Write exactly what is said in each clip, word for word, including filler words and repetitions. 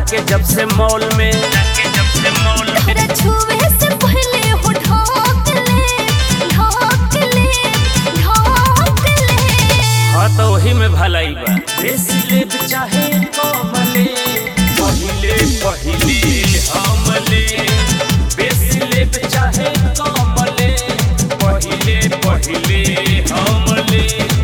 जाके जब से मॉल में जाके जब से मॉल में छुए से पहले हो ढाक ले ढाक ले ढाक ले। हाँ तो वही में भलाई बा। बेसिले चाहे कमले पहिले पहिले हमले बेसिले चाहे कमले पहिले पहिले हमले।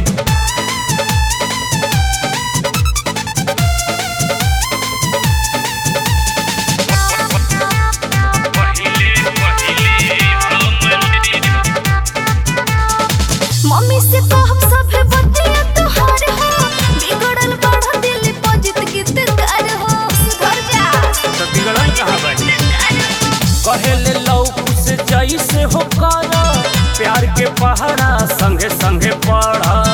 मम्मी से कहब सभे बतिया तोहार हो बिगड़ल बढ़ दिल पजित गीतकार हो सुधर जा। तो बिगड़ल कहाँ बानी कहेले लौकू से जैसे हो कर प्यार के पहाड़ा संगे संगे पढ़ा